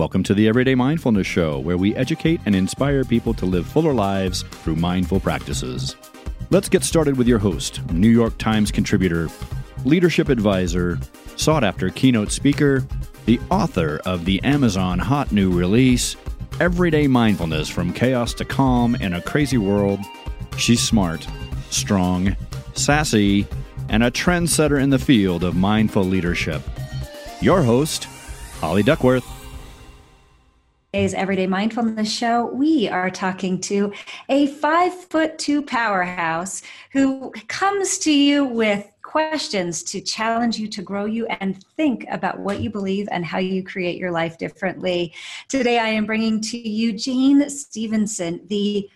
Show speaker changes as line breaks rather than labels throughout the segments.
Welcome to the Everyday Mindfulness Show, where we educate and inspire people to live fuller lives through mindful practices. Let's get started with your host, New York Times contributor, leadership advisor, sought-after keynote speaker, the author of the Amazon hot new release, Everyday Mindfulness from Chaos to Calm in a Crazy World. She's smart, strong, sassy, and a trendsetter in the field of mindful leadership. Your host, Holly Duckworth.
Today's Everyday Mindfulness Show, we are talking to a 5'2" powerhouse who comes to you with questions to challenge you, to grow you, and think about what you believe and how you create your life differently. Today, I am bringing to you Jane Stevenson, the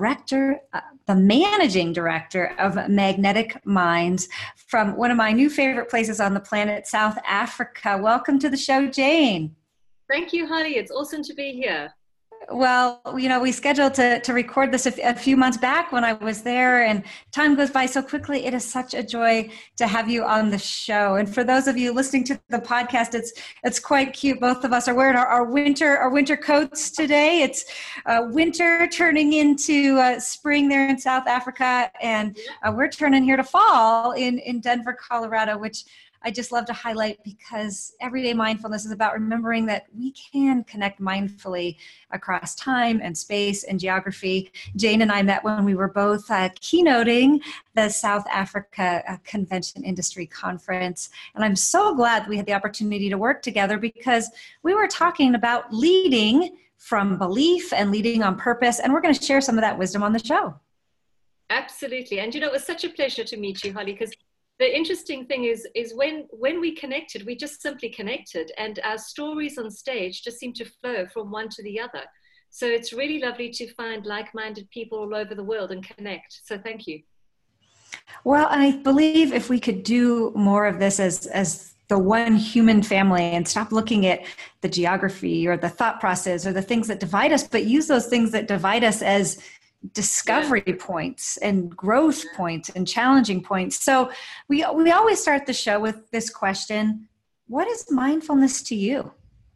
managing director of Magnetic Minds from one of my new favorite places on the planet, South Africa. Welcome to the show, Jane.
Thank you, Holly. It's awesome to be here.
Well, we scheduled to record this a few months back when I was there, and time goes by so quickly. It is such a joy to have you on the show. And for those of you listening to the podcast, it's quite cute. Both of us are wearing our winter coats today. It's winter turning into spring there in South Africa, and we're turning here to fall in Denver, Colorado, which I just love to highlight because everyday mindfulness is about remembering that we can connect mindfully across time and space and geography. Jane and I met when we were both keynoting the South Africa Convention Industry Conference. And I'm so glad we had the opportunity to work together because we were talking about leading from belief and leading on purpose. And we're going to share some of that wisdom on the show.
Absolutely. And it was such a pleasure to meet you, Holly, because the interesting thing is when we connected, we just simply connected, and our stories on stage just seem to flow from one to the other. So it's really lovely to find like-minded people all over the world and connect. So thank you.
Well, I believe if we could do more of this as the one human family and stop looking at the geography or the thought process or the things that divide us, but use those things that divide us as discovery points and growth points and challenging points. So we always start the show with this question: what is mindfulness to you?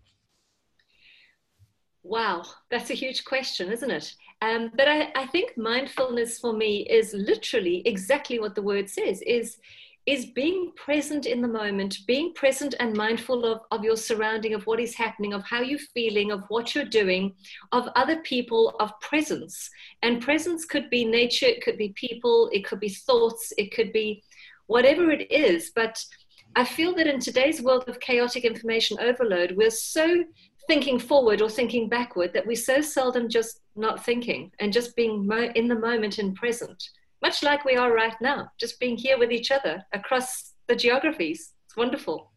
Wow,
that's a huge question, isn't it? But I think mindfulness for me is literally exactly what the word says, is being present in the moment, being present and mindful of your surrounding, of what is happening, of how you're feeling, of what you're doing, of other people, of presence. And presence could be nature, it could be people, it could be thoughts, it could be whatever it is. But I feel that in today's world of chaotic information overload, we're so thinking forward or thinking backward that we so seldom just not thinking and just being in the moment and present. Much like we are right now, just being here with each other across the geographies. It's wonderful.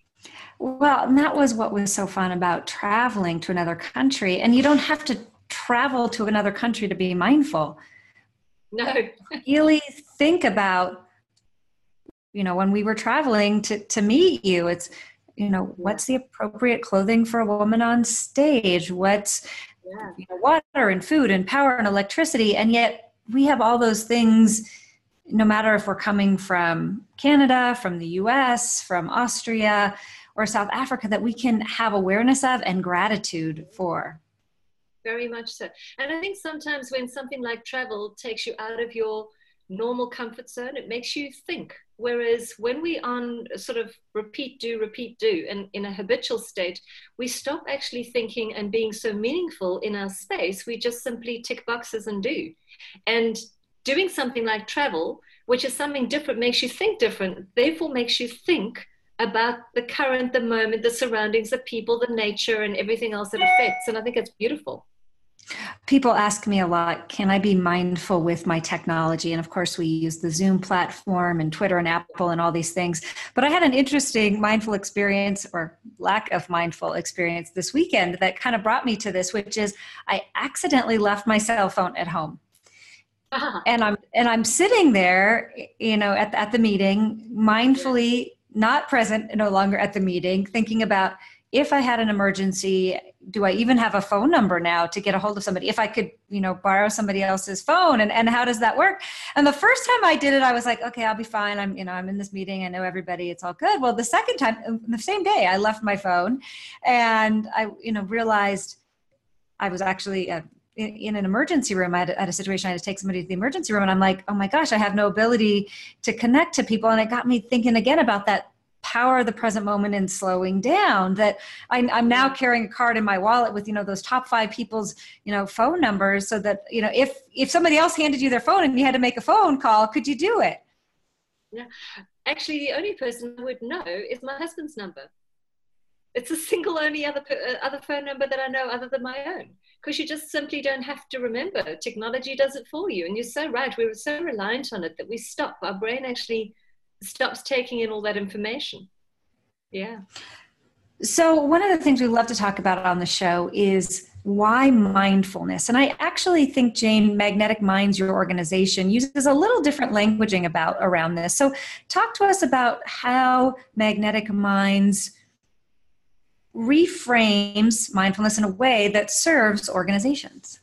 Well, and that was what was so fun about traveling to another country. And you don't have to travel to another country to be mindful.
No.
Really think about, when we were traveling to meet you, it's, what's the appropriate clothing for a woman on stage? What's water and food and power and electricity? And yet, we have all those things, no matter if we're coming from Canada, from the US, from Austria, or South Africa, that we can have awareness of and gratitude for.
Very much so. And I think sometimes when something like travel takes you out of your normal comfort zone, it makes you think. Whereas when we on sort of repeat, do, and in a habitual state, we stop actually thinking and being so meaningful in our space. We just simply tick boxes and do. And doing something like travel, which is something different, makes you think different, therefore makes you think about the current, the moment, the surroundings, the people, the nature, and everything else that affects. And I think it's beautiful.
People ask me a lot, can I be mindful with my technology? And of course, we use the Zoom platform and Twitter and Apple and all these things. But I had an interesting mindful experience, or lack of mindful experience, this weekend that kind of brought me to this, which is I accidentally left my cell phone at home. Uh-huh. And I'm sitting there, at the meeting, mindfully not present, no longer at the meeting, thinking about if I had an emergency, do I even have a phone number now to get a hold of somebody? If I could, borrow somebody else's phone, and how does that work? And the first time I did it, I was like, okay, I'll be fine. I'm in this meeting. I know everybody. It's all good. Well, the second time, the same day, I left my phone, and I, realized I was actually in an emergency room. I had a situation. I had to take somebody to the emergency room, and I'm like, oh my gosh, I have no ability to connect to people. And it got me thinking again about that power of the present moment and slowing down, that I'm now carrying a card in my wallet with, those top 5 people's, phone numbers, so that, if somebody else handed you their phone and you had to make a phone call, could you do it?
Yeah. Actually, the only person I would know is my husband's number. It's a single only other phone number that I know other than my own, because you just simply don't have to remember. Technology does it for you. And you're so right. We were so reliant on it that we stop. Our brain actually stops taking in all that information. Yeah.
So one of the things we love to talk about on the show is why mindfulness. And I actually think, Jane, Magnetic Minds, your organization, uses a little different languaging around this. So talk to us about how Magnetic Minds reframes mindfulness in a way that serves organizations.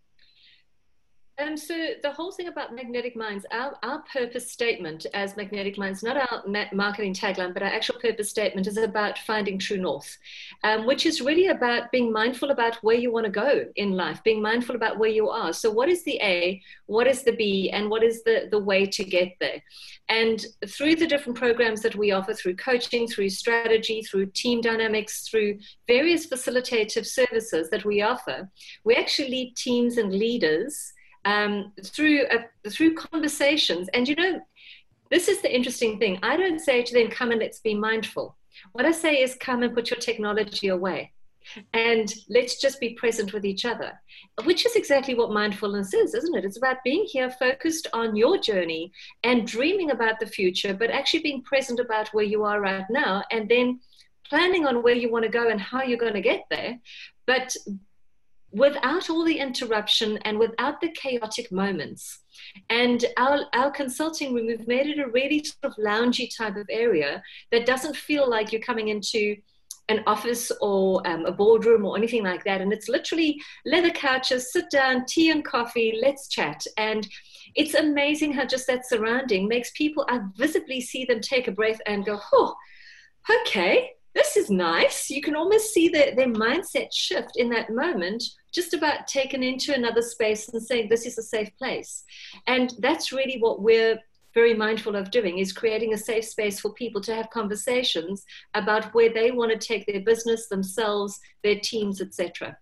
So the whole thing about Magnetic Minds, our purpose statement as Magnetic Minds, not our marketing tagline, but our actual purpose statement is about finding true north, which is really about being mindful about where you want to go in life, being mindful about where you are. So what is the A, what is the B, and what is the way to get there? And through the different programs that we offer, through coaching, through strategy, through team dynamics, through various facilitative services that we offer, we actually lead teams and leaders through conversations. And this is the interesting thing. I don't say to them, come and let's be mindful. What I say is, come and put your technology away and let's just be present with each other, which is exactly what mindfulness is, isn't it? It's about being here, focused on your journey and dreaming about the future, but actually being present about where you are right now, and then planning on where you want to go and how you're going to get there. But without all the interruption and without the chaotic moments. And our consulting room, we've made it a really sort of loungy type of area that doesn't feel like you're coming into an office or a boardroom or anything like that. And it's literally leather couches, sit down, tea and coffee, let's chat. And it's amazing how just that surrounding makes people, I visibly see them take a breath and go, oh, okay, this is nice. You can almost see their mindset shift in that moment, just about taken into another space and saying, this is a safe place. And that's really what we're very mindful of doing, is creating a safe space for people to have conversations about where they want to take their business, themselves, their teams, etc.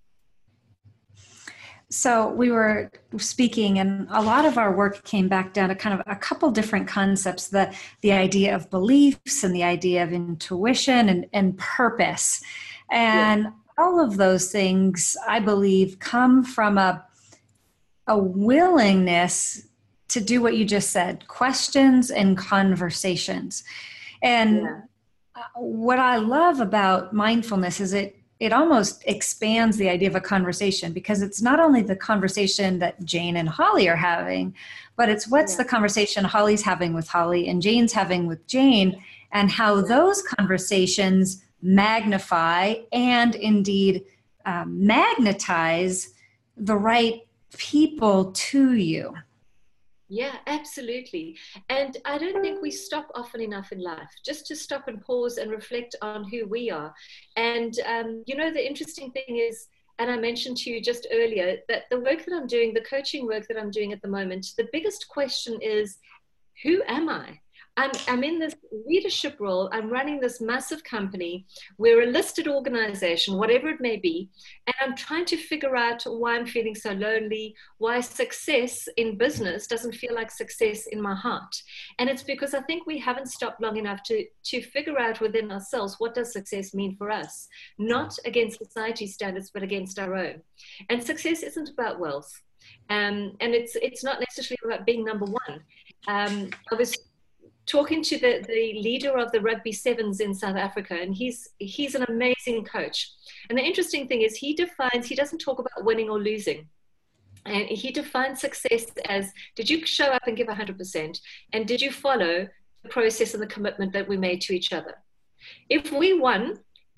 So we were speaking, and a lot of our work came back down to kind of a couple different concepts, the idea of beliefs and the idea of intuition and purpose. And all of those things, I believe, come from a willingness to do what you just said, questions and conversations. And what I love about mindfulness is it almost expands the idea of a conversation, because it's not only the conversation that Jane and Holly are having, but it's what's the conversation Holly's having with Holly and Jane's having with Jane, and how those conversations magnify and indeed magnetize the right people to you.
Yeah, absolutely. And I don't think we stop often enough in life, just to stop and pause and reflect on who we are. And, the interesting thing is, and I mentioned to you just earlier, that the work that I'm doing, the coaching work that I'm doing at the moment, the biggest question is, who am I? I'm in this leadership role. I'm running this massive company. We're a listed organization, whatever it may be. And I'm trying to figure out why I'm feeling so lonely, why success in business doesn't feel like success in my heart. And it's because I think we haven't stopped long enough to figure out within ourselves, what does success mean for us? Not against society's standards, but against our own. And success isn't about wealth. And it's not necessarily about being number one. I was talking to the leader of the rugby sevens in South Africa, and he's an amazing coach. And the interesting thing is, he doesn't talk about winning or losing. And he defines success as, did you show up and give 100%? And did you follow the process and the commitment that we made to each other? If we won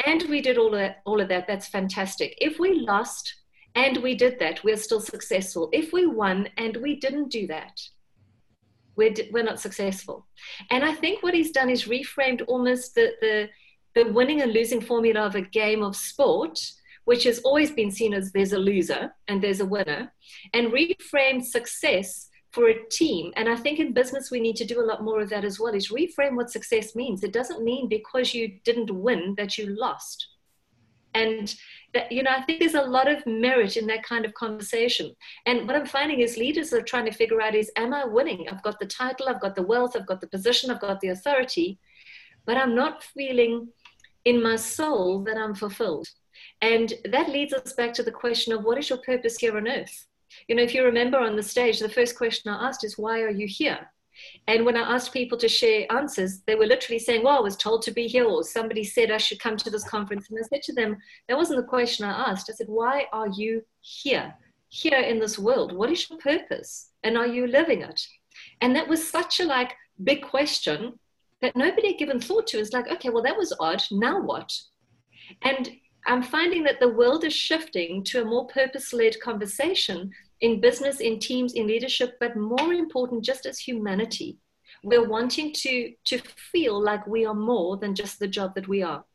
and we did all of that, that's fantastic. If we lost and we did that, we're still successful. If we won and we didn't do that, we're not successful. And I think what he's done is reframed almost the winning and losing formula of a game of sport, which has always been seen as there's a loser and there's a winner, and reframed success for a team. And I think in business, we need to do a lot more of that as well, is reframe what success means. It doesn't mean because you didn't win that you lost. And that, I think there's a lot of merit in that kind of conversation. And what I'm finding is leaders are trying to figure out is, am I winning? I've got the title, I've got the wealth, I've got the position, I've got the authority, but I'm not feeling in my soul that I'm fulfilled. And that leads us back to the question of what is your purpose here on earth? If you remember on the stage, the first question I asked is, why are you here? And when I asked people to share answers, they were literally saying, well, I was told to be here, or somebody said I should come to this conference. And I said to them, that wasn't the question I asked. I said, why are you here in this world? What is your purpose? And are you living it? And that was such a big question that nobody had given thought to. It's like, okay, well, that was odd. Now what? And I'm finding that the world is shifting to a more purpose-led conversation in business, in teams, in leadership, but more important, just as humanity. We're wanting to feel like we are more than just the job that we are.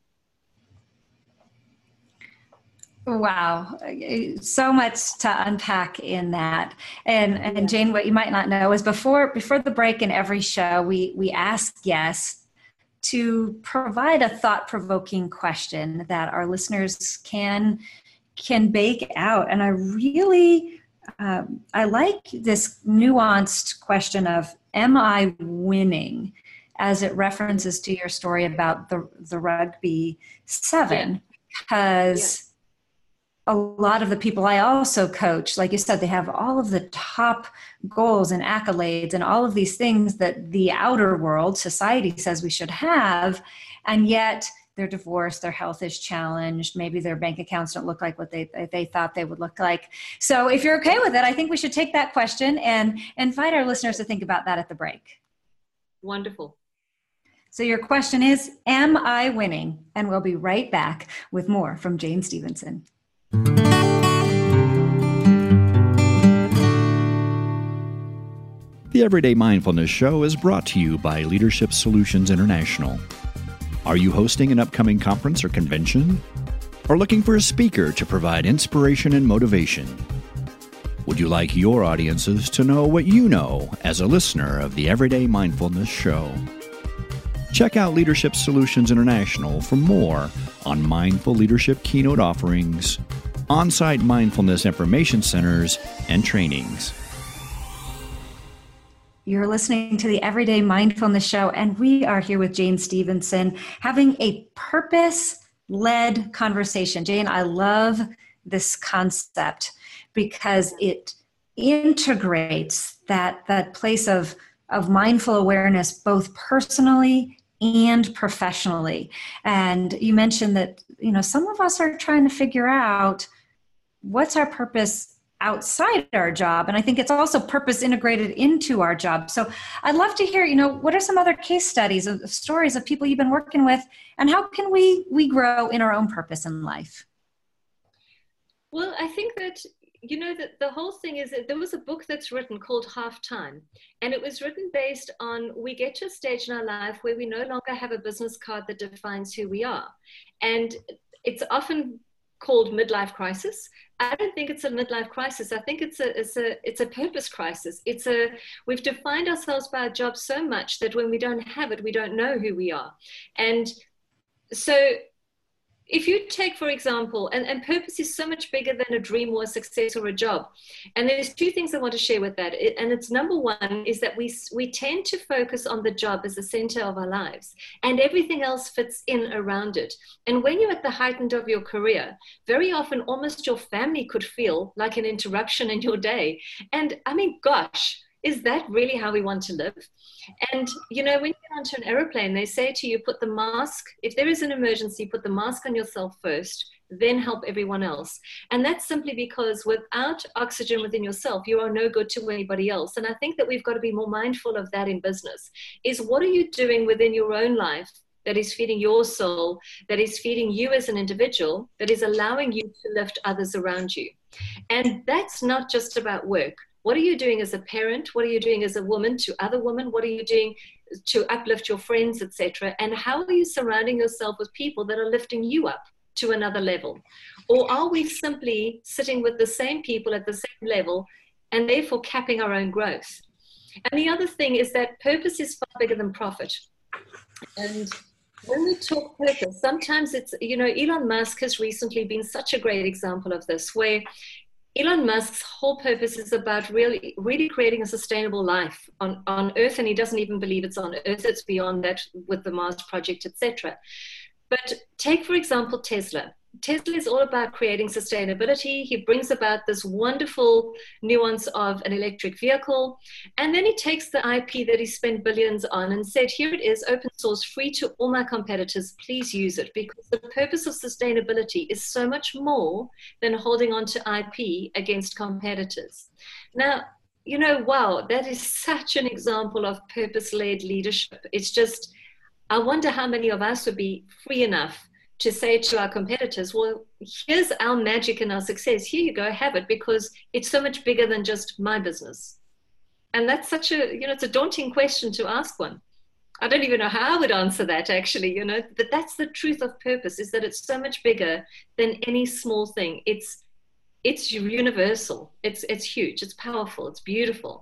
Wow. So much to unpack in that. And Jane, what you might not know is before the break in every show, we ask guests to provide a thought-provoking question that our listeners can bake out. And I really, I like this nuanced question of, am I winning? As it references to your story about the rugby 7, because a lot of the people I also coach, like you said, they have all of the top goals and accolades and all of these things that the outer world, society, says we should have. And yet they're divorced, their health is challenged, maybe their bank accounts don't look like what they thought they would look like. So if you're okay with it, I think we should take that question and invite our listeners to think about that at the break.
Wonderful.
So your question is, am I winning? And we'll be right back with more from Jane Stephenson.
The Everyday Mindfulness Show is brought to you by Leadership Solutions International. Are you hosting an upcoming conference or convention? Or looking for a speaker to provide inspiration and motivation? Would you like your audiences to know what you know as a listener of the Everyday Mindfulness Show? Check out Leadership Solutions International for more on mindful leadership keynote offerings, on-site mindfulness information centers, and trainings.
You're listening to the Everyday Mindfulness Show, and we are here with Jane Stephenson having a purpose-led conversation. Jane, I love this concept because it integrates that place of mindful awareness both personally and professionally. And you mentioned that, some of us are trying to figure out what's our purpose outside our job. And I think it's also purpose integrated into our job. So I'd love to hear, what are some other case studies of stories of people you've been working with, and how can we grow in our own purpose in life?
Well, I think that, that the whole thing is that there was a book that's written called Half Time. And it was written based on, we get to a stage in our life where we no longer have a business card that defines who we are. And it's often called midlife crisis. I don't think it's a midlife crisis. I think it's a purpose crisis. We've defined ourselves by our job so much that when we don't have it, we don't know who we are. And so if you take, for example, and purpose is so much bigger than a dream or a success or a job. And there's two things I want to share with that. And it's number one is that we tend to focus on the job as the center of our lives, and everything else fits in around it. And when you're at the height of your career, very often almost your family could feel like an interruption in your day. And I mean, gosh, is that really how we want to live? And, when you get onto an airplane, they say to you, put the mask, if there is an emergency, put the mask on yourself first, then help everyone else. And that's simply because without oxygen within yourself, you are no good to anybody else. And I think that we've got to be more mindful of that in business, is what are you doing within your own life that is feeding your soul, that is feeding you as an individual, that is allowing you to lift others around you. And that's not just about work. What are you doing as a parent? What are you doing as a woman to other women? What are you doing to uplift your friends, etc.? And how are you surrounding yourself with people that are lifting you up to another level? Or are we simply sitting with the same people at the same level and therefore capping our own growth? And the other thing is that purpose is far bigger than profit. And when we talk purpose, sometimes it's, Elon Musk has recently been such a great example of this, where Elon Musk's whole purpose is about really creating a sustainable life on Earth, and he doesn't even believe it's on Earth. It's beyond that with the Mars project, etc. But take, for example, Tesla. Tesla is all about creating sustainability. He brings about this wonderful nuance of an electric vehicle. And then he takes the IP that he spent billions on and said, here it is, open source, free to all my competitors. Please use it. Because the purpose of sustainability is so much more than holding on to IP against competitors. Now, wow, that is such an example of purpose-led leadership. It's just, I wonder how many of us would be free enough to say to our competitors, well, here's our magic and our success. Here you go, have it, because it's so much bigger than just my business. And that's such a, it's a daunting question to ask one. I don't even know how I would answer that, actually, but that's the truth of purpose, is that it's so much bigger than any small thing. It's universal. It's huge. It's powerful. It's beautiful.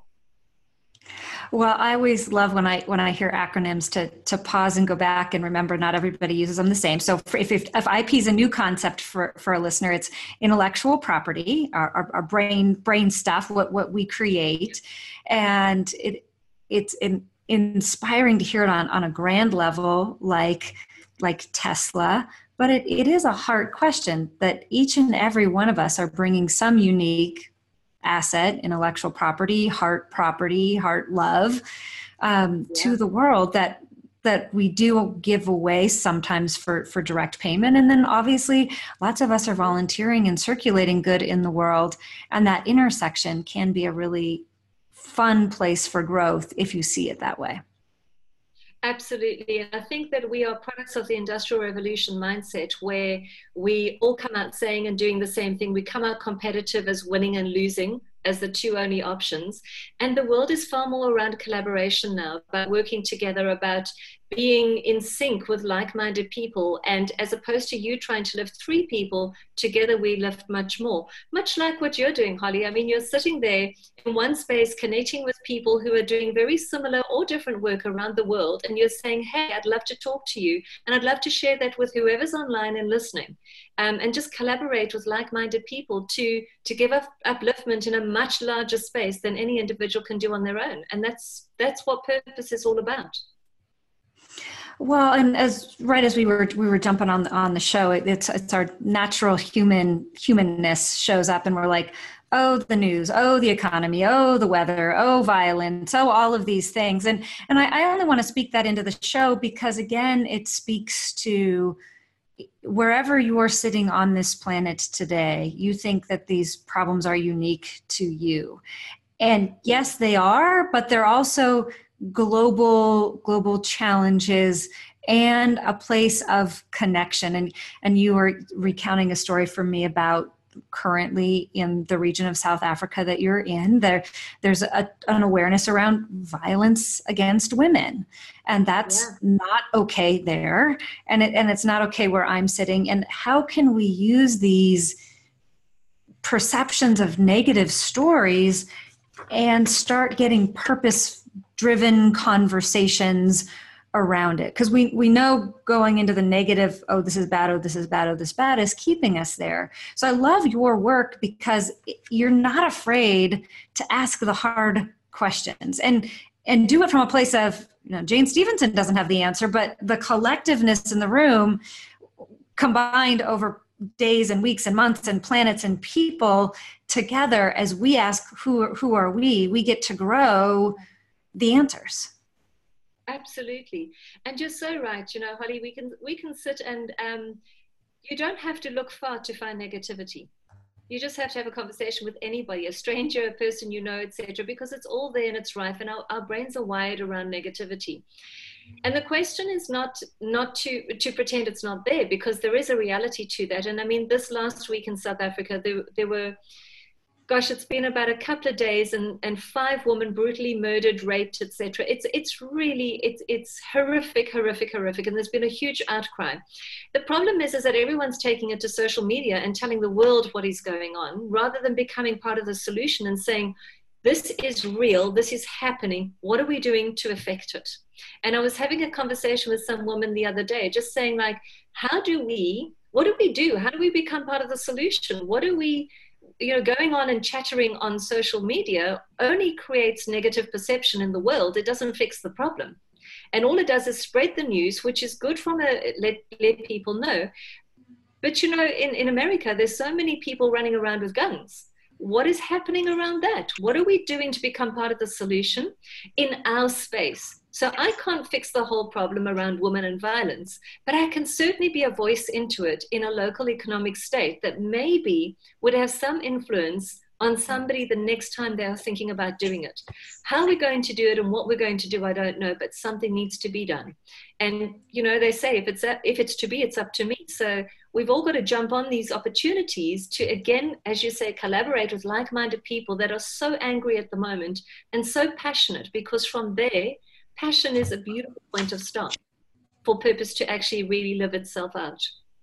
Well, I always love when I hear acronyms to pause and go back and remember not everybody uses them the same. So if IP is a new concept for a listener, it's intellectual property, our brain stuff, what we create, and it's inspiring to hear it on a grand level like Tesla. But it is a hard question that each and every one of us are bringing some unique asset, intellectual property, heart love, to the world that we do give away sometimes for direct payment. And then obviously lots of us are volunteering and circulating good in the world. And that intersection can be a really fun place for growth if you see it that way.
Absolutely. And I think that we are products of the Industrial Revolution mindset, where we all come out saying and doing the same thing. We come out competitive as winning and losing as the two only options. And the world is far more around collaboration now, about working together, about being in sync with like-minded people. And as opposed to you trying to lift three people, together we lift much more. Much like what you're doing, Holly. I mean, you're sitting there in one space connecting with people who are doing very similar or different work around the world. And you're saying, hey, I'd love to talk to you. And I'd love to share that with whoever's online and listening. And just collaborate with like-minded people to give upliftment in a much larger space than any individual can do on their own. And that's what purpose is all about.
Well, and as we were jumping on the show, it's our natural humanness shows up, and we're like, oh, the news, oh, the economy, oh, the weather, oh, violence, oh, all of these things. And I only want to speak that into the show because, again, it speaks to wherever you're sitting on this planet today, you think that these problems are unique to you. And yes, they are, but they're also global challenges and a place of connection. And you were recounting a story for me about currently in the region of South Africa that you're in. There's an awareness around violence against women, and that's not okay there. And it's not okay where I'm sitting. And how can we use these perceptions of negative stories and start getting purpose-driven conversations around it? Because we know going into the negative, oh, this is bad, oh, this is bad, oh, this is bad, is keeping us there. So I love your work because you're not afraid to ask the hard questions and do it from a place of, Jane Stevenson doesn't have the answer, but the collectiveness in the room combined over days and weeks and months and planets and people together, as we ask, who are we get to grow the answers.
Absolutely. And you're so right, Holly, we can sit and you don't have to look far to find negativity. You just have to have a conversation with anybody, a stranger, a person etc., because it's all there and it's rife, and our brains are wired around negativity. And the question is not to pretend it's not there, because there is a reality to that. And I mean, this last week in South Africa, there were, gosh, it's been about a couple of days, and 5 women brutally murdered, raped, etc. It's really horrific, and there's been a huge outcry. The problem is that everyone's taking it to social media and telling the world what is going on, rather than becoming part of the solution and saying, this is real, this is happening, what are we doing to affect it? And I was having a conversation with some woman the other day, just saying, like, what do we do? How do we become part of the solution? What do we, going on and chattering on social media only creates negative perception in the world. It doesn't fix the problem. And all it does is spread the news, which is good from let people know. But, in America, there's so many people running around with guns. What is happening around that? What are we doing to become part of the solution in our space? So I can't fix the whole problem around women and violence, but I can certainly be a voice into it in a local economic state that maybe would have some influence on somebody the next time they're thinking about doing it. How we're going to do it and what we're going to do, I don't know, but something needs to be done. And, they say, if it's to be, it's up to me. So we've all got to jump on these opportunities to, again, as you say, collaborate with like-minded people that are so angry at the moment and so passionate, because from there, passion is a beautiful point of start for purpose to actually really live itself out.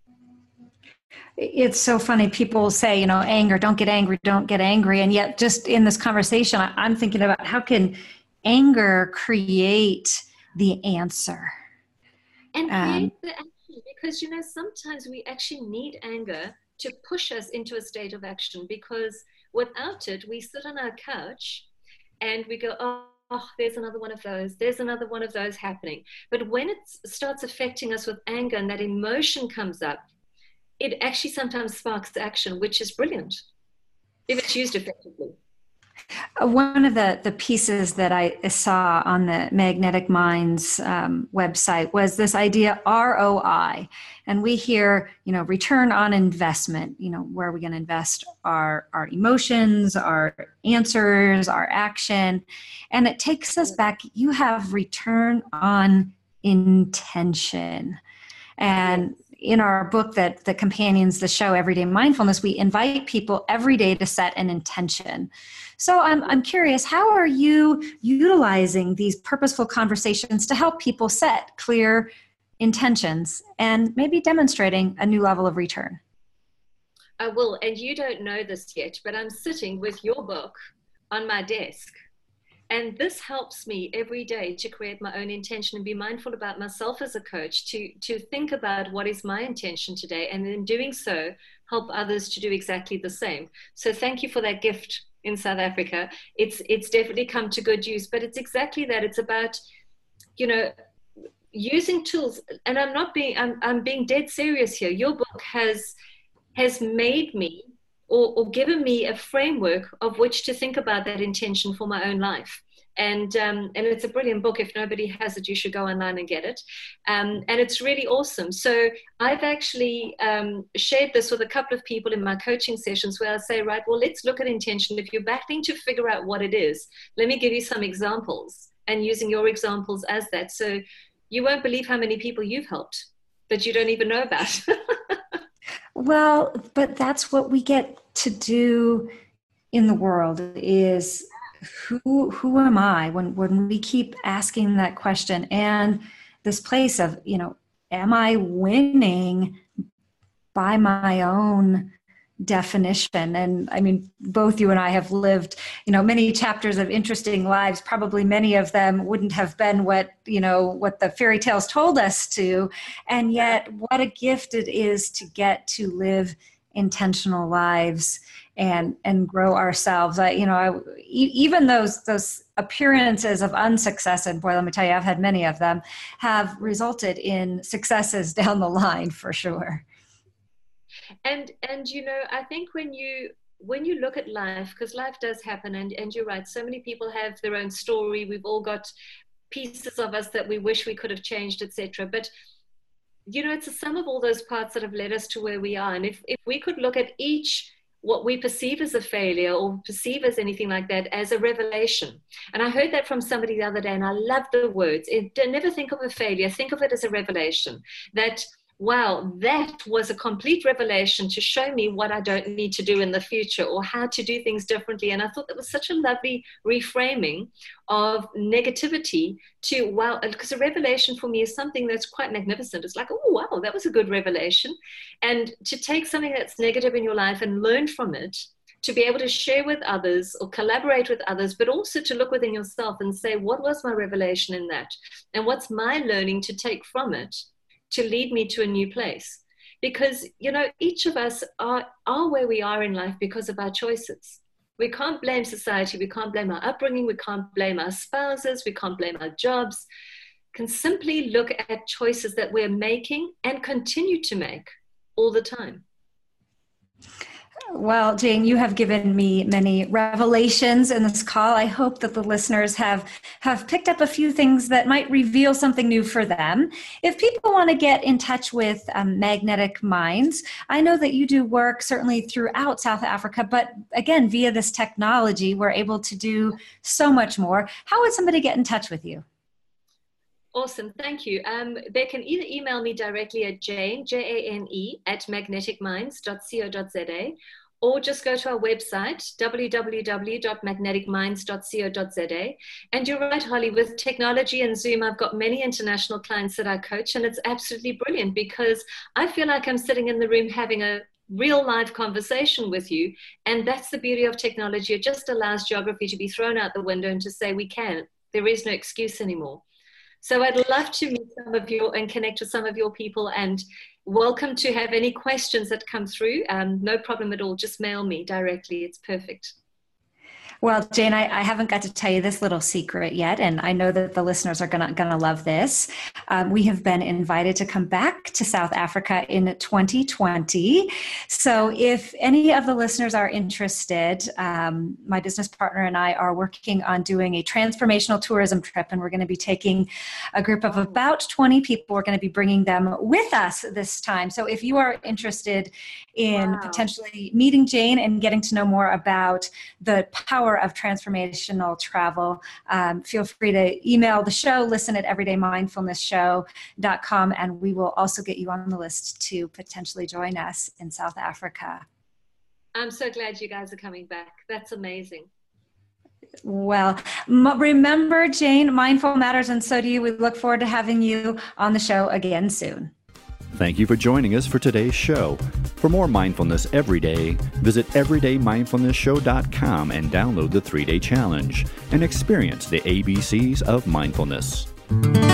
It's so funny. People say, anger, don't get angry, don't get angry. And yet just in this conversation, I'm thinking about how can anger create the answer?
And create the action, because, sometimes we actually need anger to push us into a state of action, because without it, we sit on our couch and we go, oh, there's another one of those. There's another one of those happening. But when it starts affecting us with anger and that emotion comes up, it actually sometimes sparks action, which is brilliant if it's used effectively.
One of the pieces that I saw on the Magnetic Minds website was this idea ROI. And we hear, return on investment, where are we going to invest our emotions, our answers, our action. And it takes us back. You have return on intention. And in our book that companions the show, Everyday Mindfulness, we invite people every day to set an intention. So I'm curious, how are you utilizing these purposeful conversations to help people set clear intentions and maybe demonstrating a new level of return?
I will, and you don't know this yet, but I'm sitting with your book on my desk. And this helps me every day to create my own intention and be mindful about myself as a coach, to think about what is my intention today, and in doing so, help others to do exactly the same. So thank you for that gift in South Africa. It's definitely come to good use, but it's exactly that. It's about, using tools. And I'm being dead serious here. Your book has made me or given me a framework of which to think about that intention for my own life. And it's a brilliant book. If nobody has it, you should go online and get it. And it's really awesome. So I've actually shared this with a couple of people in my coaching sessions, where I say, right, well, let's look at intention. If you're battling to figure out what it is, let me give you some examples, and using your examples as that. So you won't believe how many people you've helped that you don't even know about.
Well, but that's what we get to do in the world, is who am I, when we keep asking that question, and this place of, am I winning by my own definition? And I mean, both you and I have lived, many chapters of interesting lives. Probably many of them wouldn't have been what the fairy tales told us to. And yet what a gift it is to get to live intentional lives and grow ourselves. Even those appearances of unsuccess, and boy, let me tell you, I've had many of them, have resulted in successes down the line for sure.
And I think when you look at life, because life does happen, and you're right, so many people have their own story. We've all got pieces of us that we wish we could have changed, etc. But it's a sum of all those parts that have led us to where we are. And if we could look at each what we perceive as a failure or perceive as anything like that as a revelation. And I heard that from somebody the other day, and I love the words. Never think of a failure, think of it as a revelation. That, wow, that was a complete revelation to show me what I don't need to do in the future or how to do things differently. And I thought that was such a lovely reframing of negativity to, wow, because a revelation for me is something that's quite magnificent. It's like, oh, wow, that was a good revelation. And to take something that's negative in your life and learn from it, to be able to share with others or collaborate with others, but also to look within yourself and say, what was my revelation in that? And what's my learning to take from it to lead me to a new place? Because, each of us are where we are in life because of our choices. We can't blame society. We can't blame our upbringing. We can't blame our spouses. We can't blame our jobs. Can simply look at choices that we're making and continue to make all the time.
Well, Jane, you have given me many revelations in this call. I hope that the listeners have picked up a few things that might reveal something new for them. If people want to get in touch with Magnetic Minds, I know that you do work certainly throughout South Africa, but again, via this technology, we're able to do so much more. How would somebody get in touch with you?
Awesome, thank you. They can either email me directly at Jane, Jane, at magneticminds.co.za, or just go to our website, www.magneticminds.co.za. And you're right, Holly, with technology and Zoom, I've got many international clients that I coach, and it's absolutely brilliant because I feel like I'm sitting in the room having a real live conversation with you. And that's the beauty of technology. It just allows geography to be thrown out the window and to say, we can. There is no excuse anymore. So I'd love to meet some of you and connect with some of your people, and welcome to have any questions that come through. No problem at all. Just mail me directly. It's perfect.
Well, Jane, I haven't got to tell you this little secret yet, and I know that the listeners are gonna love this. We have been invited to come back to South Africa in 2020. So if any of the listeners are interested, my business partner and I are working on doing a transformational tourism trip, and we're going to be taking a group of about 20 people. We're going to be bringing them with us this time. So if you are interested in potentially meeting Jane and getting to know more about the power of transformational travel, feel free to email the show, listen@everydaymindfulnessshow.com, and we will also get you on the list to potentially join us in South Africa.
I'm so glad you guys are coming back. That's amazing.
Well, remember, Jane, mindful matters, and so do you. We look forward to having you on the show again soon.
Thank you for joining us for today's show. For more mindfulness every day, visit everydaymindfulnessshow.com and download the 3-day challenge and experience the ABCs of mindfulness.